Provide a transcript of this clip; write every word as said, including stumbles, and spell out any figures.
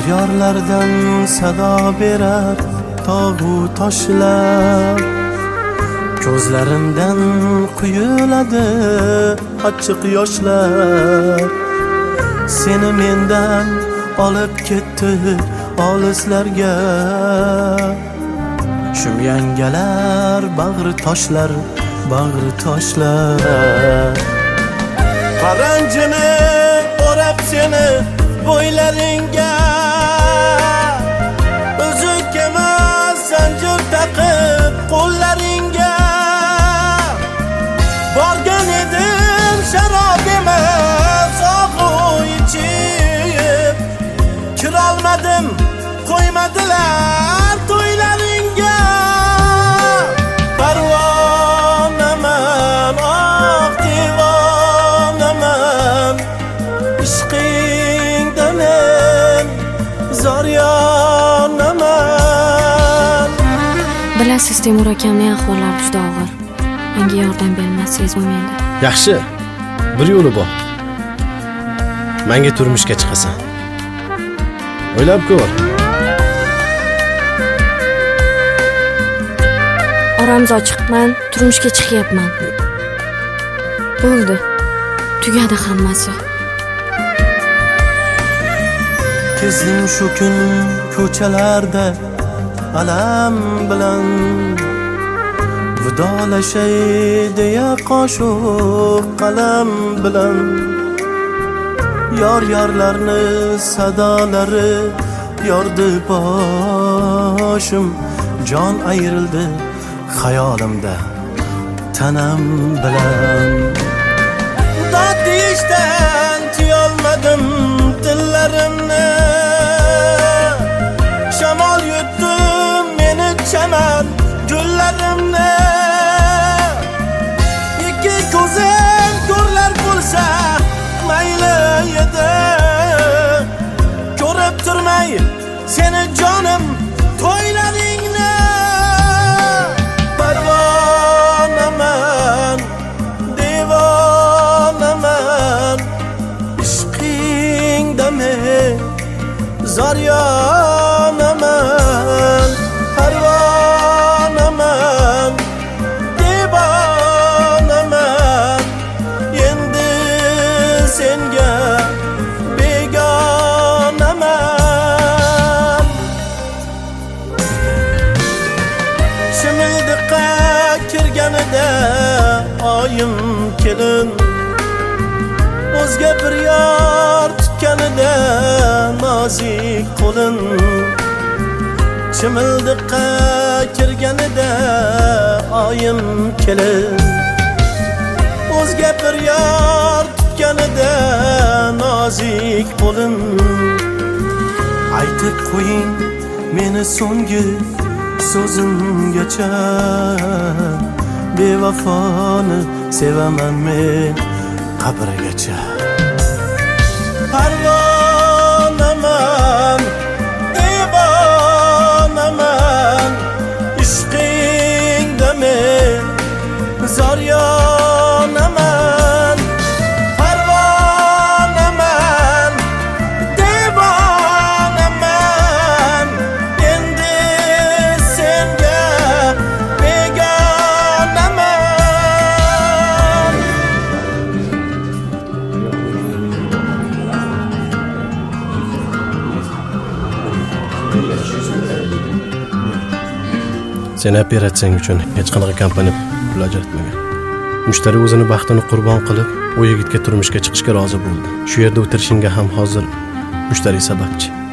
Diyarlardan sado berar tog'u toshlar, ko'zlarimdan quyuladi achchiq yoshlar. Seni mendan olib ketdi olislarga, shum yangalar bag'ri toshlar, bag'ri toshlar. Paranjini o'rab seni bo'ylaringga, uzuk emas zanjir taqib qo'llaringga. Borgan edim sharob emas og'u ichib, kirolmadim qo'ymadilar to'ylaringga. Parvonaman, oh divonaman, ishqingda men zoryonaman. Bilasiz, Temur akamning ahvollari juda og'ir. Menga yordam bermasangiz bo'lmaydi. Yaxshi, bir yo'li bor. Menga turmushga chiqasan. O'ylab ko'r. Oramiz ochiqman, turmushga chiqyapman. Bo'ldi. Tugadi hammasi. Kezdim shu kun ko'chalarda alam bilan, vidolashay deya qoshiq qalam bilan. Yor yorlarni sadolari yordi boshim, jon ayrildi xayolimda tanam bilan. Dod deyishdan tiyolmadim tillarimni, shamol yutdi meni chaman gullarimni. Ikki ko'zim ko'rlar bo'lsa mayli edi, ko'rib turmay seni jonim to'ylaringni. Parvonaman, divonaman, ishqingda men zoryonaman. Parvonaman, divonaman, endi senga begonaman. Shimildiqqa kirganida oyim kelin, o'zga bir yor tutganida nozik qo'lin. Shimildiqqa kirganida oyim kelin, o'zga bir yor tutganida nozik qo'lin. Aytib qo'ying meni so'nggi so'zimgacha, bevafoni sevaman men qabrgacha. Parvonaman, divonaman, ishqingda men zoryonaman. Parvonaman, divonaman, endi senga begonaman. Seni operatsiyang uchun hech qanaqa kompaniya pul ajratmagan. Mushtari o'zini baxtini qurbon qilib, u yigitga turmushga chiqishga rozi bo'ldi. Shu yerda o'tirishingga ham hozir mushtari sababchi.